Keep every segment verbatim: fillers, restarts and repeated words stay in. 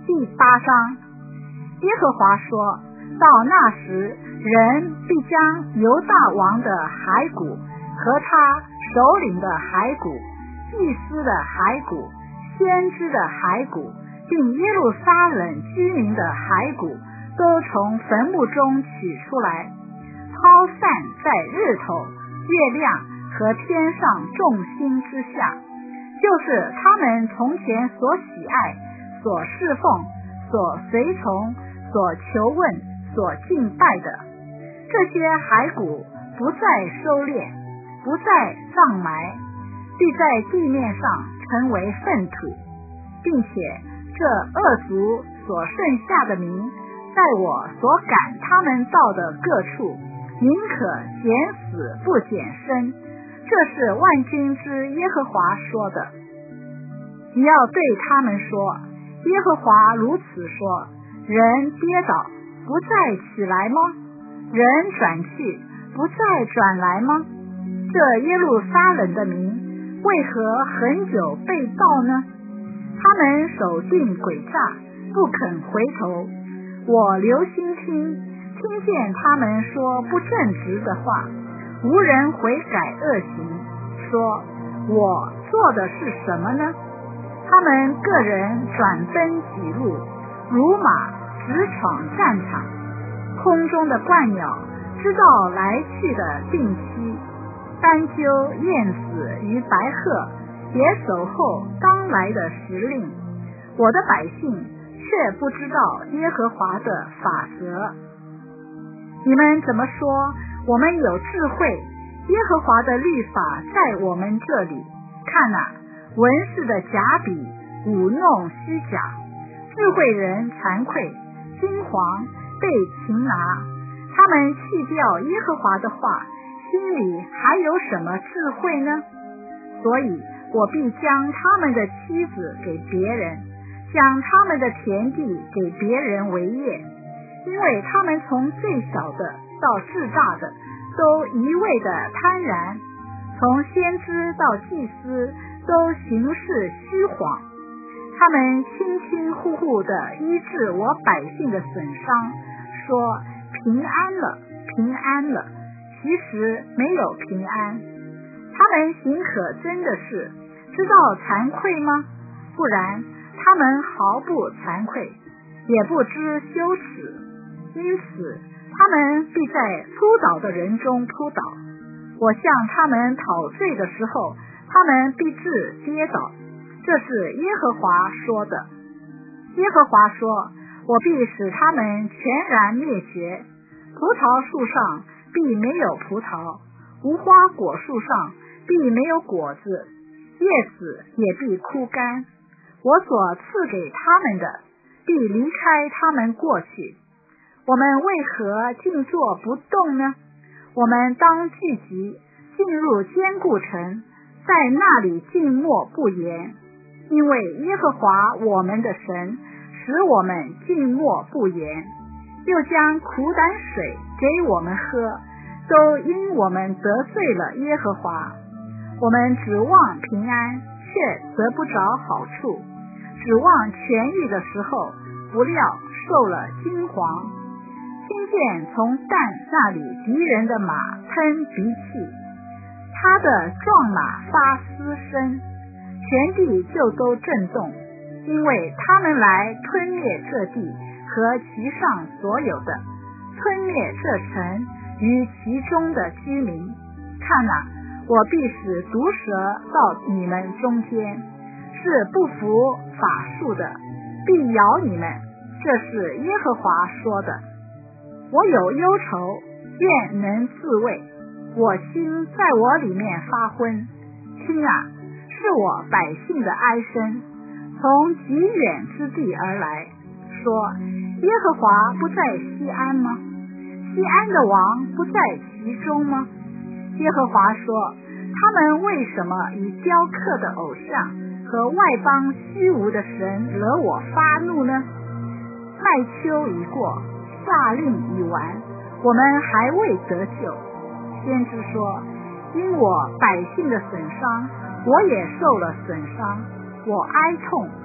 第八章，耶和华说，到那时，人必将犹大王的骸骨和他首领的骸骨、祭司的骸骨、先知的骸骨，并耶路撒冷居民的骸骨，都从坟墓中取出来，抛散在日头、月亮和天上众星之下，就是他们从前所喜爱、所侍奉、所随从、所求问、所敬拜的。这些骸骨不再收敛，不再葬埋，必在地面上成为粪土，并且这恶族所剩下的民，在我所赶他们到的各处，宁可减死不减生。这是万军之耶和华说的。你要对他们说，耶和华如此说，人跌倒不再起来吗？人转去不再转来吗？这耶路撒冷的民为何很久被盗呢？他们守定诡诈，不肯回头。我留心听，听见他们说不正直的话，无人悔改恶行，说我做的是什么呢？他们个人转奔己路，如马直闯战场。空中的鹳鸟知道来去的定期，斑鸠、燕子与白鹤也守候当来的时令。我的百姓却不知道耶和华的法则。你们怎么说我们有智慧？耶和华的律法在我们这里。看啊，文士的假笔舞弄虚假，智慧人惭愧，惊惶被擒拿。他们弃掉耶和华的话，心里还有什么智慧呢？所以我必将他们的妻子给别人，将他们的田地给别人为业，因为他们从最小的到至大的都一味的贪婪，从先知到祭司都行事虚谎。他们轻轻呼呼地医治我百姓的损伤，说平安了，平安了，其实没有平安。他们行可憎的事，知道惭愧吗？不然他们毫不惭愧，也不知羞耻，因此他们必在扑倒的人中扑倒。我向他们讨罪的时候，他们必致跌倒。这是耶和华说的。耶和华说，我必使他们全然灭绝，葡萄树上必没有葡萄，无花果树上必没有果子，叶子也必枯干。我所赐给他们的，必离开他们过去。我们为何静坐不动呢？我们当聚集，进入坚固城，在那里静默不言，因为耶和华我们的神使我们静默不言，又将苦胆水给我们喝，都因我们得罪了耶和华。我们指望平安，却得不着好处；指望痊愈的时候，不料受了惊惶。听见从但那里敌人的马喷鼻涕，他的壮马发嘶声，全地就都震动，因为他们来吞灭这地和其上所有的，吞灭这城与其中的居民。看哪，我必使毒蛇到你们中间，是不服法术的，必咬你们。这是耶和华说的。我有忧愁，愿能自慰，我心在我里面发昏。听啊，是我百姓的哀声，从极远之地而来，说耶和华不在西安吗？西安的王不在其中吗？耶和华说，他们为什么以雕刻的偶像和外邦虚无的神惹我发怒呢？麦秋已过，夏令已完，我们还未得救。先知说，因我百姓的损伤，我也受了损伤，我哀痛，就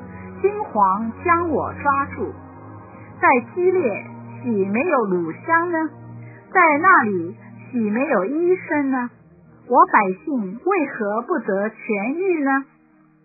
金黄将我抓住。在基列岂没有乳香呢？在那里岂没有医生呢？我百姓为何不得痊愈呢？